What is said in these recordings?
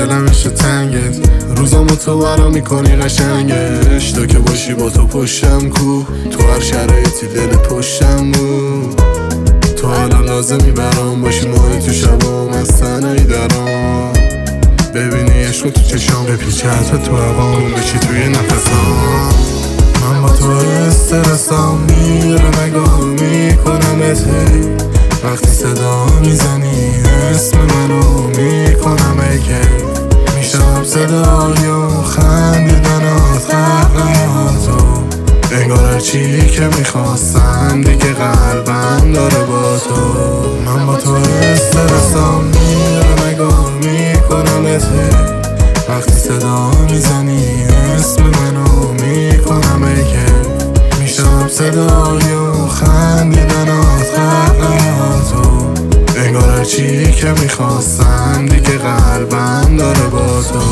دلم میشه تنگت، روزامو تو برا میکنی قشنگش. تو که باشی با تو پشتم کو، تو هر شرایطی دلت پشتم بود. تو الان لازمی برام باشی، ماهی تو شبام از تنهایی درام. ببینی عشق تو چشام، بپیچه حتی تو هوام، بشی توی نفسام. من با تو استرسام میره، نگاه میکنمت هی. وقتی صدا میزنی اسم منو میکنم ای کی. میشم صدای و خندیدنات، قهقهاتو، انگار هرچی که میخواستم دیگه قلبم داره با تو. من با تو استرسام میره، نگاه میکنمت هی. وقتی صدا میزنی اسم منو میکنم ای کی. میشم صدای و خندیدنات، قهقهاتو، انگار هرچی که میخواستم دیگه قلبم داره با تو.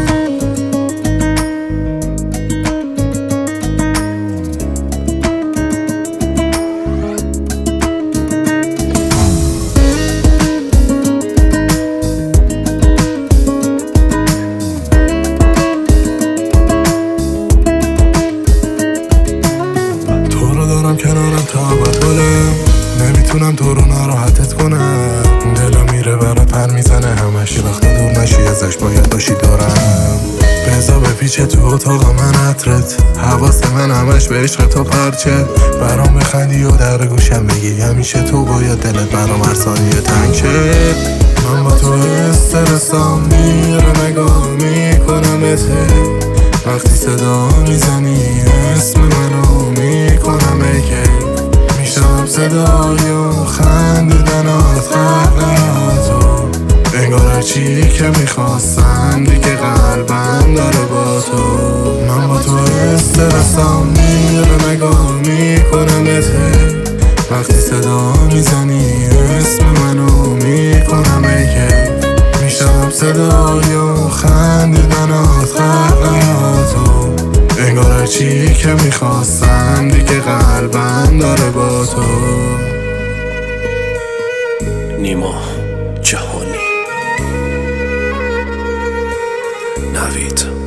کنارم تا ابدولم، نمیتونم تو رو ناراحتت کنم. دلم میره برات پر میزنه همش، یه وقتا دور نشی ازش باید باشی دارم. بزا بپیچه تو اتاق من عطرت، حواس من همش به عشق تو پرچه. برام بخندی و در گوشم بگی همیشه تو باید، دلت برام هر ثانیه تنگ شه. من با تو استرسام میره، نگاه میکنمت هی. وقتی صدا میزنی اسم منو میکنم ای کی. میشم صدای و خندیدنات، قهقهاتو، انگار هرچی که میخواستم دیگه قلبم داره با تو. من با تو استرسام میره، نگاه میکنمت هی. وقتی صدا میزنی اسم منو میکنم ای کی. میشم صدای و خندیدنات، قهقهاتو، انگار هرچی که میخواستم دیگه قلبم داره با تو. نیما جهانی، نوید.